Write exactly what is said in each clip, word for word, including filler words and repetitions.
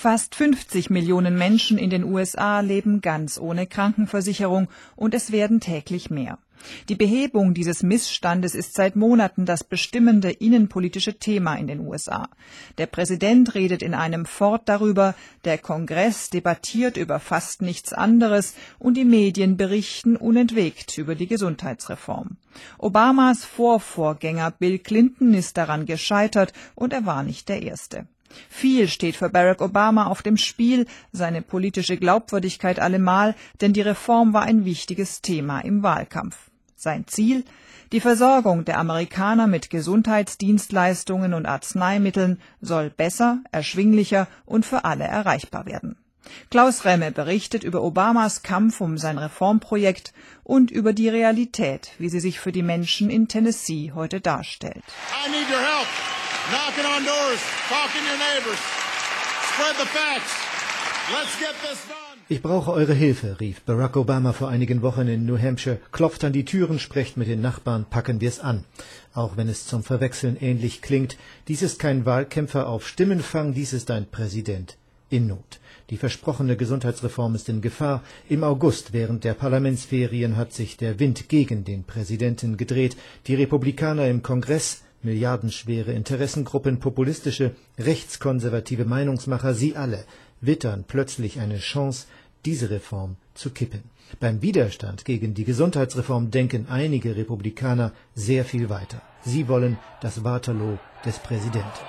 Fast fünfzig Millionen Menschen in den U S A leben ganz ohne Krankenversicherung und es werden täglich mehr. Die Behebung dieses Missstandes ist seit Monaten das bestimmende innenpolitische Thema in den U S A. Der Präsident redet in einem Fort darüber, der Kongress debattiert über fast nichts anderes und die Medien berichten unentwegt über die Gesundheitsreform. Obamas Vorvorgänger Bill Clinton ist daran gescheitert und er war nicht der Erste. Viel steht für Barack Obama auf dem Spiel, seine politische Glaubwürdigkeit allemal, denn die Reform war ein wichtiges Thema im Wahlkampf. Sein Ziel? Die Versorgung der Amerikaner mit Gesundheitsdienstleistungen und Arzneimitteln soll besser, erschwinglicher und für alle erreichbar werden. Klaus Remme berichtet über Obamas Kampf um sein Reformprojekt und über die Realität, wie sie sich für die Menschen in Tennessee heute darstellt. I need your help. Knocking on doors, talking to your neighbors. Spread the facts. Let's get this done. Ich brauche eure Hilfe, rief Barack Obama vor einigen Wochen in New Hampshire, klopft an die Türen, sprecht mit den Nachbarn, packen wir's an. Auch wenn es zum Verwechseln ähnlich klingt, dies ist kein Wahlkämpfer auf Stimmenfang, dies ist ein Präsident in Not. Die versprochene Gesundheitsreform ist in Gefahr. Im August, während der Parlamentsferien, hat sich der Wind gegen den Präsidenten gedreht. Die Republikaner im Kongress, milliardenschwere Interessengruppen, populistische, rechtskonservative Meinungsmacher, sie alle wittern plötzlich eine Chance, diese Reform zu kippen. Beim Widerstand gegen die Gesundheitsreform denken einige Republikaner sehr viel weiter. Sie wollen das Waterloo des Präsidenten.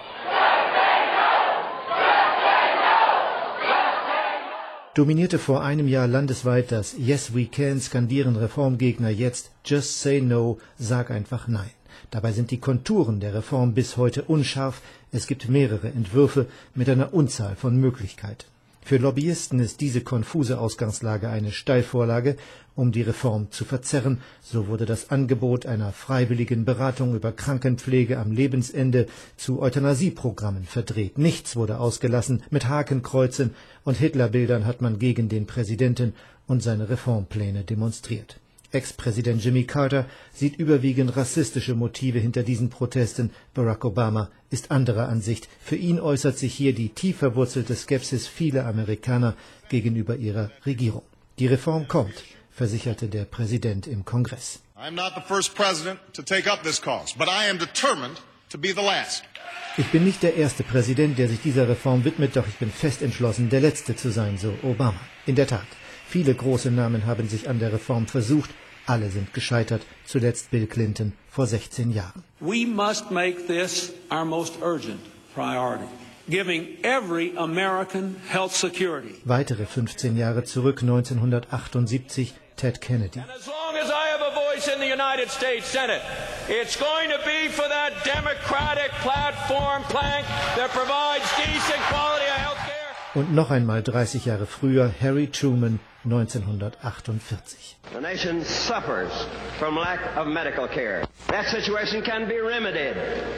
Dominierte vor einem Jahr landesweit das Yes We Can, skandieren Reformgegner jetzt Just Say No, sag einfach Nein. Dabei sind die Konturen der Reform bis heute unscharf. Es gibt mehrere Entwürfe mit einer Unzahl von Möglichkeiten. Für Lobbyisten ist diese konfuse Ausgangslage eine Steilvorlage, um die Reform zu verzerren. So wurde das Angebot einer freiwilligen Beratung über Krankenpflege am Lebensende zu Euthanasieprogrammen verdreht. Nichts wurde ausgelassen. Mit Hakenkreuzen und Hitlerbildern hat man gegen den Präsidenten und seine Reformpläne demonstriert. Ex-Präsident Jimmy Carter sieht überwiegend rassistische Motive hinter diesen Protesten. Barack Obama ist anderer Ansicht. Für ihn äußert sich hier die tief verwurzelte Skepsis vieler Amerikaner gegenüber ihrer Regierung. Die Reform kommt, versicherte der Präsident im Kongress. I'm not the first president to take up this cause, but I am determined to be the last. Ich bin nicht der erste Präsident, der sich dieser Reform widmet, doch ich bin fest entschlossen, der Letzte zu sein, so Obama. In der Tat, viele große Namen haben sich an der Reform versucht. Alle sind gescheitert, zuletzt Bill Clinton vor sechzehn Jahren. We must make this our most urgent priority, giving every American health security. Weitere fünfzehn Jahre zurück, neunzehnhundertachtundsiebzig, Ted Kennedy. And as long as I have a voice in the United States Senate, it's going to be for that democratic platform plank that provides decent quality of health care. Und noch einmal dreißig Jahre früher, Harry Truman, neunzehnhundertachtundvierzig. The nation suffers from lack of medical care. That situation can be remedied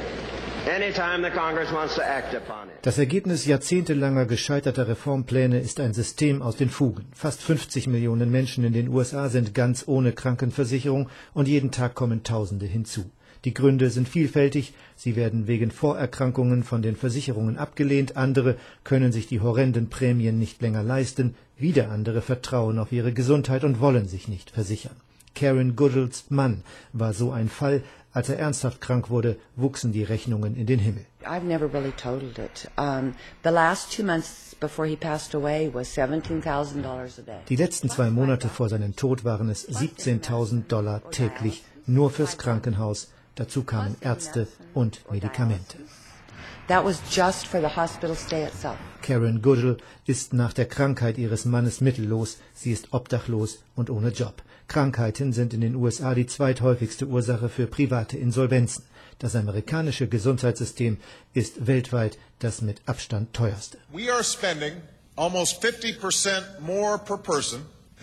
anytime the Congress wants to act upon it. Das Ergebnis jahrzehntelanger gescheiterter Reformpläne ist ein System aus den Fugen. Fast fünfzig Millionen Menschen in den U S A sind ganz ohne Krankenversicherung und jeden Tag kommen Tausende hinzu. Die Gründe sind vielfältig, sie werden wegen Vorerkrankungen von den Versicherungen abgelehnt, andere können sich die horrenden Prämien nicht länger leisten, wieder andere vertrauen auf ihre Gesundheit und wollen sich nicht versichern. Karen Goodalls Mann war so ein Fall. Als er ernsthaft krank wurde, wuchsen die Rechnungen in den Himmel. I've never really totaled it. Um, the last two months before he passed away was seventeen thousand dollars a day. Die letzten zwei Monate vor seinem Tod waren es siebzehntausend Dollar täglich, nur fürs Krankenhaus. Dazu kamen Ärzte und Medikamente. That was just for the hospital stay itself. Karen Goodall ist nach der Krankheit ihres Mannes mittellos. Sie ist obdachlos und ohne Job. Krankheiten sind in den U S A die zweithäufigste Ursache für private Insolvenzen. Das amerikanische Gesundheitssystem ist weltweit das mit Abstand teuerste. We are spending almost fifty percent more per person.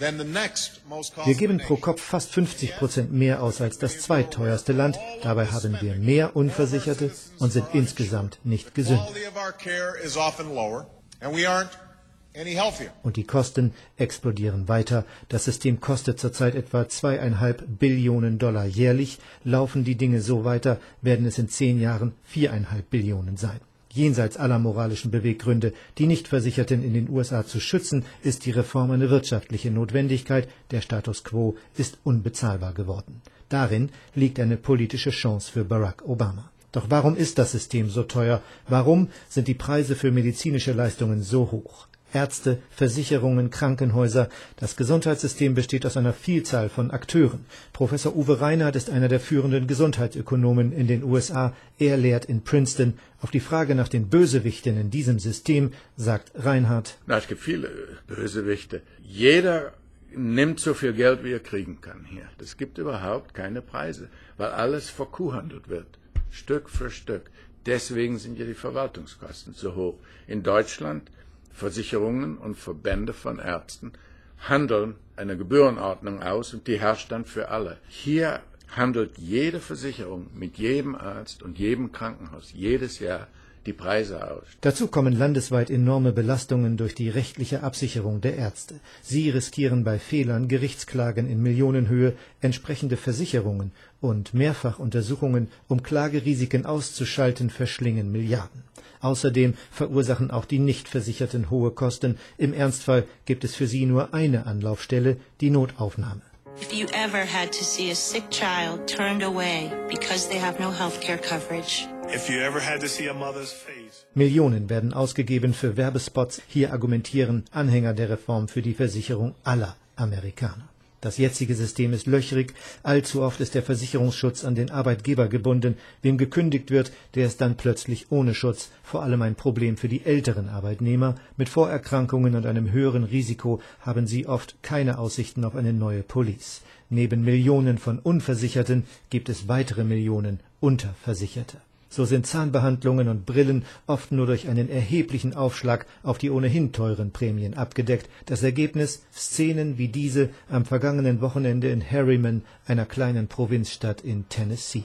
Wir geben pro Kopf fast fünfzig Prozent mehr aus als das zweitteuerste Land. Dabei haben wir mehr Unversicherte und sind insgesamt nicht gesünder. Und die Kosten explodieren weiter. Das System kostet zurzeit etwa zweieinhalb Billionen Dollar jährlich. Laufen die Dinge so weiter, werden es in zehn Jahren viereinhalb Billionen sein. Jenseits aller moralischen Beweggründe, die Nichtversicherten in den U S A zu schützen, ist die Reform eine wirtschaftliche Notwendigkeit. Der Status quo ist unbezahlbar geworden. Darin liegt eine politische Chance für Barack Obama. Doch warum ist das System so teuer? Warum sind die Preise für medizinische Leistungen so hoch? Ärzte, Versicherungen, Krankenhäuser. Das Gesundheitssystem besteht aus einer Vielzahl von Akteuren. Professor Uwe Reinhardt ist einer der führenden Gesundheitsökonomen in den U S A. Er lehrt in Princeton. Auf die Frage nach den Bösewichten in diesem System sagt Reinhardt: Na, es gibt viele Bösewichte. Jeder nimmt so viel Geld, wie er kriegen kann hier. Es gibt überhaupt keine Preise, weil alles verkuhhandelt wird, Stück für Stück. Deswegen sind ja die Verwaltungskosten so hoch. In Deutschland Versicherungen und Verbände von Ärzten handeln eine Gebührenordnung aus und die herrscht dann für alle. Hier handelt jede Versicherung mit jedem Arzt und jedem Krankenhaus jedes Jahr die Preise aus. Dazu kommen landesweit enorme Belastungen durch die rechtliche Absicherung der Ärzte. Sie riskieren bei Fehlern Gerichtsklagen in Millionenhöhe, entsprechende Versicherungen und Mehrfachuntersuchungen, um Klagerisiken auszuschalten, verschlingen Milliarden. Außerdem verursachen auch die Nichtversicherten hohe Kosten. Im Ernstfall gibt es für sie nur eine Anlaufstelle, die Notaufnahme. If you ever had to see a sick child turned away because they have no healthcare coverage. If you ever had to see a mother's face. Millionen werden ausgegeben für Werbespots. Hier argumentieren Anhänger der Reform für die Versicherung aller Amerikaner. Das jetzige System ist löchrig. Allzu oft ist der Versicherungsschutz an den Arbeitgeber gebunden. Wem gekündigt wird, der ist dann plötzlich ohne Schutz. Vor allem ein Problem für die älteren Arbeitnehmer. Mit Vorerkrankungen und einem höheren Risiko haben sie oft keine Aussichten auf eine neue Police. Neben Millionen von Unversicherten gibt es weitere Millionen Unterversicherte. So sind Zahnbehandlungen und Brillen oft nur durch einen erheblichen Aufschlag auf die ohnehin teuren Prämien abgedeckt. Das Ergebnis: Szenen wie diese am vergangenen Wochenende in Harriman, einer kleinen Provinzstadt in Tennessee.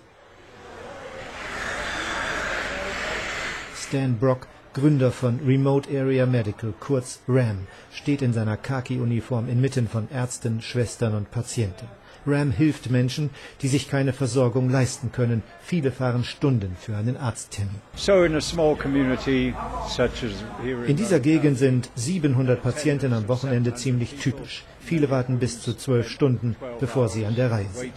Stan Brock, Gründer von Remote Area Medical, kurz RAM, steht in seiner Khaki-Uniform inmitten von Ärzten, Schwestern und Patienten. RAM hilft Menschen, die sich keine Versorgung leisten können. Viele fahren Stunden für einen Arzttermin. In dieser Gegend sind siebenhundert Patienten am Wochenende ziemlich typisch. Viele warten bis zu zwölf Stunden, bevor sie an der Reihe sind.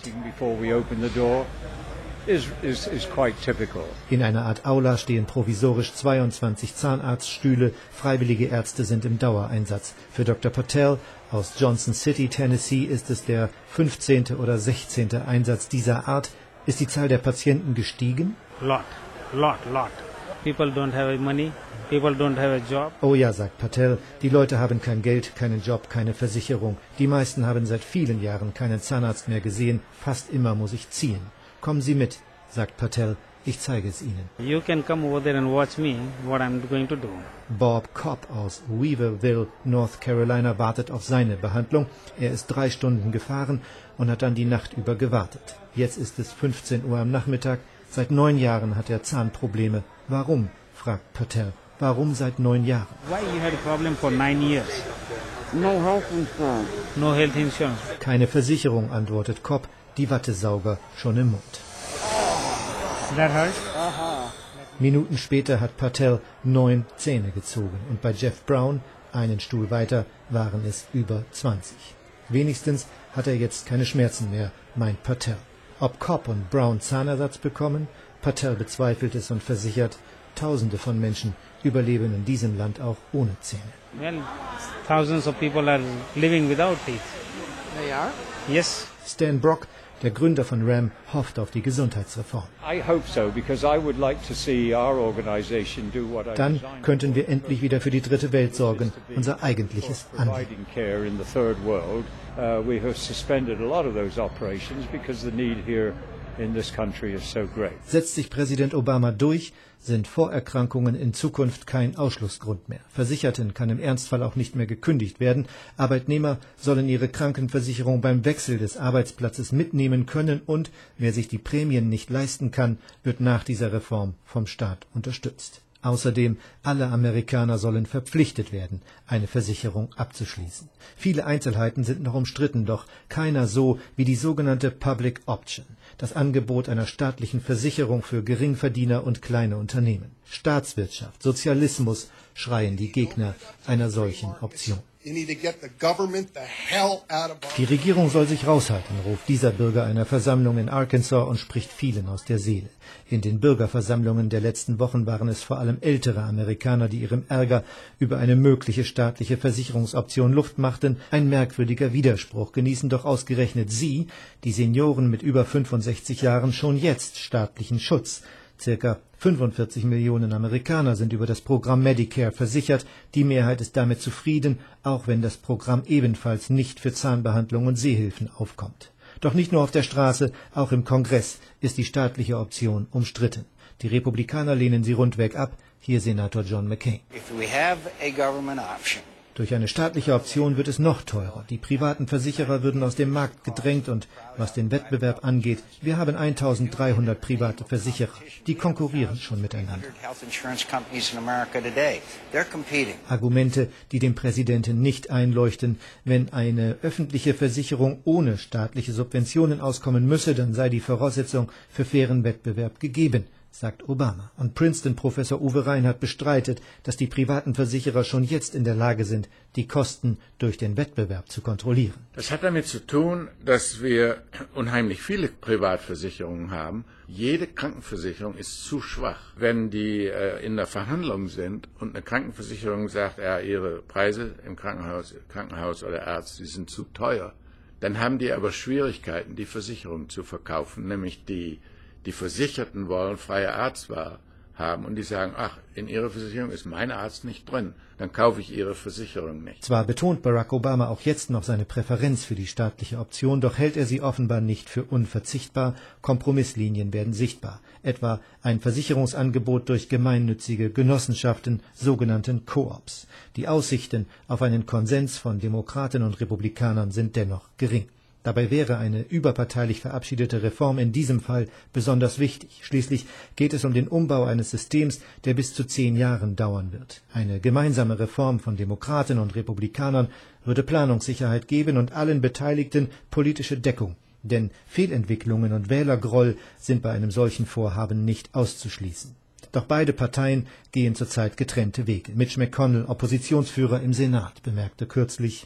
In einer Art Aula stehen provisorisch zweiundzwanzig Zahnarztstühle. Freiwillige Ärzte sind im Dauereinsatz. Für Doktor Patel aus Johnson City, Tennessee, ist es der fünfzehnte oder sechzehnte Einsatz dieser Art. Ist die Zahl der Patienten gestiegen? Lot, lot, lot. People don't have money. People don't have a job. Oh ja, sagt Patel, die Leute haben kein Geld, keinen Job, keine Versicherung. Die meisten haben seit vielen Jahren keinen Zahnarzt mehr gesehen. Fast immer muss ich ziehen. Kommen Sie mit, sagt Patel, ich zeige es Ihnen. You can come over there and watch me, what I'm going to do. Bob Cobb aus Weaverville, North Carolina, wartet auf seine Behandlung. Er ist drei Stunden gefahren und hat dann die Nacht über gewartet. Jetzt ist es fünfzehn Uhr am Nachmittag. Seit neun Jahren hat er Zahnprobleme. Warum? Fragt Patel. Warum seit neun Jahren? Why you had a problem for nine years? No health insurance. No health insurance. Keine Versicherung, antwortet Cobb, die Wattesauger schon im Mund. That hurt? Minuten später hat Patel neun Zähne gezogen und bei Jeff Brown, einen Stuhl weiter, waren es über zwanzig. Wenigstens hat er jetzt keine Schmerzen mehr, meint Patel. Ob Cobb und Brown Zahnersatz bekommen? Patel bezweifelt es und versichert, Tausende von Menschen überleben in diesem Land auch ohne Zähne. Well, thousands of people are living without teeth. They are? Yes. Stan Brock, der Gründer von RAM, hofft auf die Gesundheitsreform. Dann könnten wir endlich wieder für die dritte Welt sorgen, unser eigentliches Anliegen. Setzt sich Präsident Obama durch, sind Vorerkrankungen in Zukunft kein Ausschlussgrund mehr. Versicherten kann im Ernstfall auch nicht mehr gekündigt werden. Arbeitnehmer sollen ihre Krankenversicherung beim Wechsel des Arbeitsplatzes mitnehmen können und wer sich die Prämien nicht leisten kann, wird nach dieser Reform vom Staat unterstützt. Außerdem, alle Amerikaner sollen verpflichtet werden, eine Versicherung abzuschließen. Viele Einzelheiten sind noch umstritten, doch keiner so wie die sogenannte Public Option, das Angebot einer staatlichen Versicherung für Geringverdiener und kleine Unternehmen. Staatswirtschaft, Sozialismus, schreien die Gegner einer solchen Option. Die Regierung soll sich raushalten, ruft dieser Bürger einer Versammlung in Arkansas und spricht vielen aus der Seele. In den Bürgerversammlungen der letzten Wochen waren es vor allem ältere Amerikaner, die ihrem Ärger über eine mögliche staatliche Versicherungsoption Luft machten. Ein merkwürdiger Widerspruch genießen doch ausgerechnet sie, die Senioren mit über fünfundsechzig Jahren, schon jetzt staatlichen Schutz. Circa fünfundvierzig Millionen Amerikaner sind über das Programm Medicare versichert. Die Mehrheit ist damit zufrieden, auch wenn das Programm ebenfalls nicht für Zahnbehandlung und Sehhilfen aufkommt. Doch nicht nur auf der Straße, auch im Kongress ist die staatliche Option umstritten. Die Republikaner lehnen sie rundweg ab. Hier Senator John McCain. If we have a government option, Durch eine staatliche Option wird es noch teurer. Die privaten Versicherer würden aus dem Markt gedrängt und was den Wettbewerb angeht, wir haben eintausenddreihundert private Versicherer. Die konkurrieren schon miteinander. Argumente, die dem Präsidenten nicht einleuchten. Wenn eine öffentliche Versicherung ohne staatliche Subventionen auskommen müsse, dann sei die Voraussetzung für fairen Wettbewerb gegeben, sagt Obama. Und Princeton-Professor Uwe Reinhardt bestreitet, dass die privaten Versicherer schon jetzt in der Lage sind, die Kosten durch den Wettbewerb zu kontrollieren. Das hat damit zu tun, dass wir unheimlich viele Privatversicherungen haben. Jede Krankenversicherung ist zu schwach. Wenn die äh, in der Verhandlung sind und eine Krankenversicherung sagt, ja, ihre Preise im Krankenhaus, Krankenhaus oder Arzt, die sind zu teuer, dann haben die aber Schwierigkeiten, die Versicherung zu verkaufen, nämlich die Die Versicherten wollen freie Arztwahl haben und die sagen, ach, in Ihrer Versicherung ist mein Arzt nicht drin, dann kaufe ich Ihre Versicherung nicht. Zwar betont Barack Obama auch jetzt noch seine Präferenz für die staatliche Option, doch hält er sie offenbar nicht für unverzichtbar. Kompromisslinien werden sichtbar, etwa ein Versicherungsangebot durch gemeinnützige Genossenschaften, sogenannten Co-ops. Die Aussichten auf einen Konsens von Demokraten und Republikanern sind dennoch gering. Dabei wäre eine überparteilich verabschiedete Reform in diesem Fall besonders wichtig. Schließlich geht es um den Umbau eines Systems, der bis zu zehn Jahren dauern wird. Eine gemeinsame Reform von Demokraten und Republikanern würde Planungssicherheit geben und allen Beteiligten politische Deckung. Denn Fehlentwicklungen und Wählergroll sind bei einem solchen Vorhaben nicht auszuschließen. Doch beide Parteien gehen zurzeit getrennte Wege. Mitch McConnell, Oppositionsführer im Senat, bemerkte kürzlich: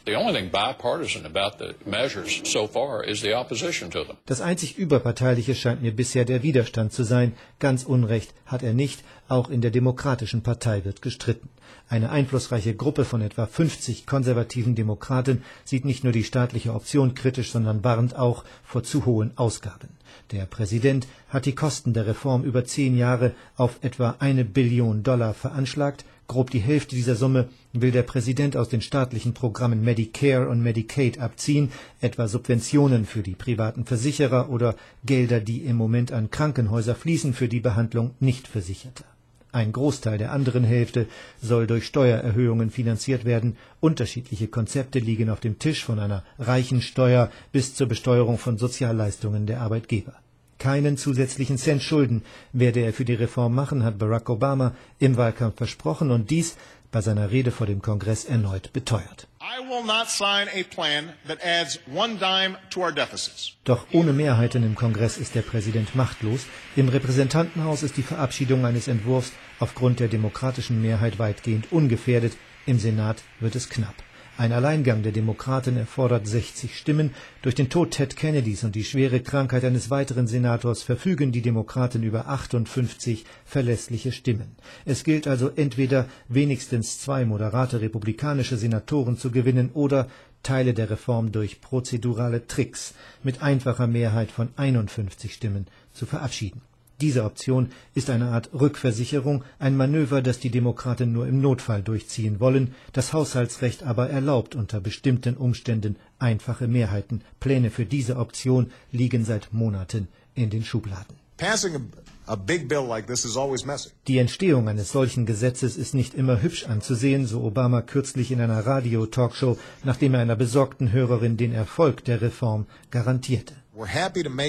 Das einzig Überparteiliche scheint mir bisher der Widerstand zu sein. Ganz Unrecht hat er nicht. Auch in der Demokratischen Partei wird gestritten. Eine einflussreiche Gruppe von etwa fünfzig konservativen Demokraten sieht nicht nur die staatliche Option kritisch, sondern warnt auch vor zu hohen Ausgaben. Der Präsident hat die Kosten der Reform über zehn Jahre auf etwa eine Billion Dollar veranschlagt. Grob die Hälfte dieser Summe will der Präsident aus den staatlichen Programmen Medicare und Medicaid abziehen, etwa Subventionen für die privaten Versicherer oder Gelder, die im Moment an Krankenhäuser fließen für die Behandlung Nichtversicherter. Ein Großteil der anderen Hälfte soll durch Steuererhöhungen finanziert werden. Unterschiedliche Konzepte liegen auf dem Tisch, von einer reichen Steuer bis zur Besteuerung von Sozialleistungen der Arbeitgeber. Keinen zusätzlichen Cent Schulden werde er für die Reform machen, hat Barack Obama im Wahlkampf versprochen und dies bei seiner Rede vor dem Kongress erneut beteuert. I will not sign a plan that adds one dime to our deficits. Doch ohne Mehrheiten im Kongress ist der Präsident machtlos. Im Repräsentantenhaus ist die Verabschiedung eines Entwurfs aufgrund der demokratischen Mehrheit weitgehend ungefährdet. Im Senat wird es knapp. Ein Alleingang der Demokraten erfordert sechzig Stimmen. Durch den Tod Ted Kennedys und die schwere Krankheit eines weiteren Senators verfügen die Demokraten über achtundfünfzig verlässliche Stimmen. Es gilt also entweder wenigstens zwei moderate republikanische Senatoren zu gewinnen oder Teile der Reform durch prozedurale Tricks mit einfacher Mehrheit von einundfünfzig Stimmen zu verabschieden. Diese Option ist eine Art Rückversicherung, ein Manöver, das die Demokraten nur im Notfall durchziehen wollen. Das Haushaltsrecht aber erlaubt unter bestimmten Umständen einfache Mehrheiten. Pläne für diese Option liegen seit Monaten in den Schubladen. Passing a, a big bill like this is always messy. Die Entstehung eines solchen Gesetzes ist nicht immer hübsch anzusehen, so Obama kürzlich in einer Radio-Talkshow, nachdem er einer besorgten Hörerin den Erfolg der Reform garantierte. We're happy to make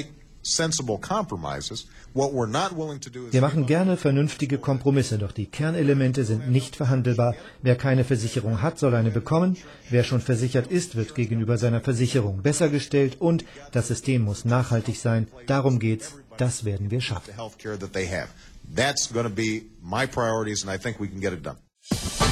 sensible compromises. What we're not willing to do is Wir machen gerne vernünftige Kompromisse, doch die Kernelemente sind nicht verhandelbar. Wer keine Versicherung hat, soll eine bekommen. Wer schon versichert ist, wird gegenüber seiner Versicherung besser gestellt und das System muss nachhaltig sein. Darum geht's. Das werden wir schaffen. That's going to be my priorities, and I think we can get it done.